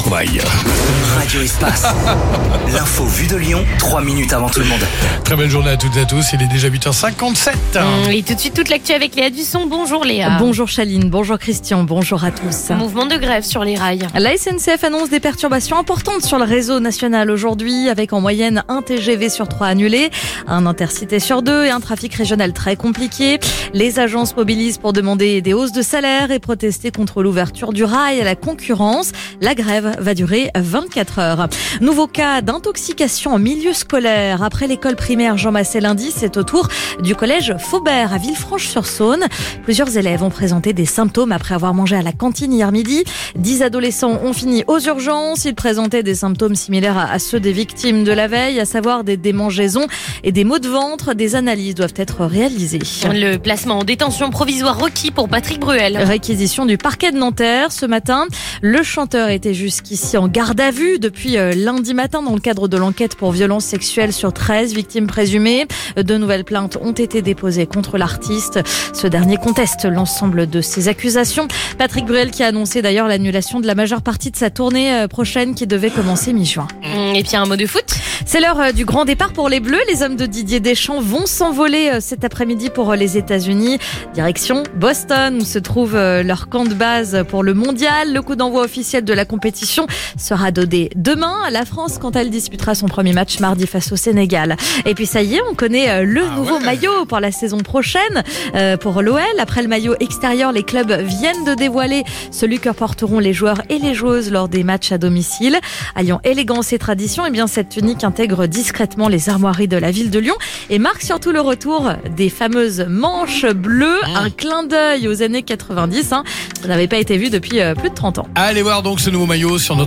Trouvaille. Radio Espace. L'info vue de Lyon, 3 minutes avant tout le monde. Très belle journée à toutes et à tous, il est déjà 8h57. Et tout de suite, toute l'actu avec Léa Dusson. Bonjour Léa. Bonjour Chaline, bonjour Christian, bonjour à tous. Mouvement de grève sur les rails. La SNCF annonce des perturbations importantes sur le réseau national aujourd'hui, avec en moyenne un TGV sur 3 annulé, un intercité sur 2 et un trafic régional très compliqué. Les agences mobilisent pour demander des hausses de salaire et protester contre l'ouverture du rail à la concurrence. La grève va durer 24 heures. Nouveau cas d'intoxication en milieu scolaire. Après l'école primaire Jean Massé lundi, c'est au tour du collège Faubert à Villefranche-sur-Saône. Plusieurs élèves ont présenté des symptômes après avoir mangé à la cantine hier midi. 10 adolescents ont fini aux urgences. Ils présentaient des symptômes similaires à ceux des victimes de la veille, à savoir des démangeaisons et des maux de ventre. Des analyses doivent être réalisées. Le placement en détention provisoire requis pour Patrick Bruel. Réquisition du parquet de Nanterre ce matin. Le chanteur était jusqu'ici en garde à vue depuis lundi matin dans le cadre de l'enquête pour violences sexuelles sur 13 victimes présumées. De nouvelles plaintes ont été déposées contre l'artiste. Ce dernier conteste l'ensemble de ces accusations. Patrick Bruel qui a annoncé d'ailleurs l'annulation de la majeure partie de sa tournée prochaine qui devait commencer mi-juin. Et puis un mot de foot. C'est l'heure du grand départ pour les Bleus. Les hommes de Didier Deschamps vont s'envoler cet après-midi pour les États-Unis. Direction Boston où se trouve leur camp de base pour le mondial. Le coup d'envoi officiel de la compétition sera donné demain. La France, quand elle disputera son premier match mardi face au Sénégal. Et puis ça y est, on connaît le nouveau maillot pour la saison prochaine pour l'OL. Après le maillot extérieur, les clubs viennent de dévoiler celui que porteront les joueurs et les joueuses lors des matchs à domicile. Alliant élégance et tradition, et bien cette tunique intègre discrètement les armoiries de la ville de Lyon et marque surtout le retour des fameuses manches bleues. Un clin d'œil aux années 90. Ça n'avait pas été vu depuis plus de 30 ans. Allez voir donc ce nouveau maillot sur